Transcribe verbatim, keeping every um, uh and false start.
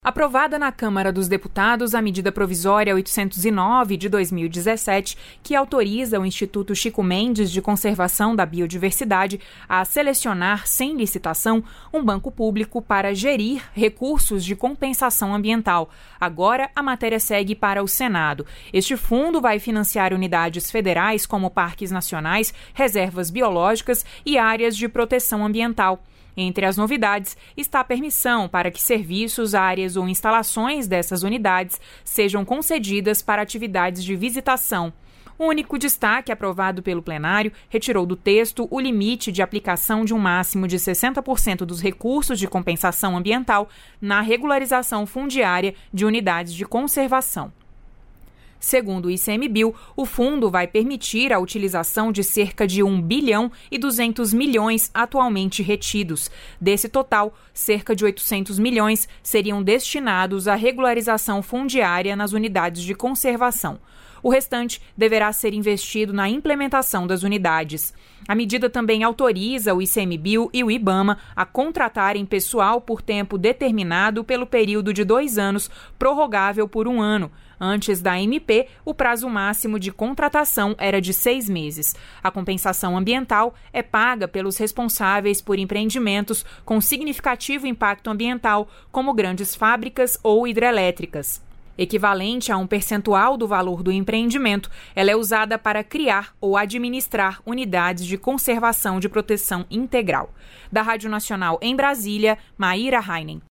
Aprovada na Câmara dos Deputados a medida provisória oitocentos e nove de dois mil e dezessete, que autoriza o Instituto Chico Mendes de Conservação da Biodiversidade a selecionar, sem licitação, um banco público para gerir recursos de compensação ambiental. Agora, a matéria segue para o Senado. Este fundo vai financiar unidades federais como parques nacionais, reservas biológicas e áreas de proteção ambiental. Entre as novidades está a permissão para que serviços, áreas ou instalações dessas unidades sejam concedidas para atividades de visitação. O único destaque aprovado pelo plenário retirou do texto o limite de aplicação de um máximo de sessenta por cento dos recursos de compensação ambiental na regularização fundiária de unidades de conservação. Segundo o ICMBio, o fundo vai permitir a utilização de cerca de um bilhão e duzentos milhões atualmente retidos. Desse total, cerca de oitocentos milhões seriam destinados à regularização fundiária nas unidades de conservação. O restante deverá ser investido na implementação das unidades. A medida também autoriza o ICMBio e o IBAMA a contratarem pessoal por tempo determinado pelo período de dois anos, prorrogável por um ano. Antes da M P, o prazo máximo de contratação era de seis meses. A compensação ambiental é paga pelos responsáveis por empreendimentos com significativo impacto ambiental, como grandes fábricas ou hidrelétricas. Equivalente a um percentual do valor do empreendimento, ela é usada para criar ou administrar unidades de conservação de proteção integral. Da Rádio Nacional em Brasília, Maíra Heinen.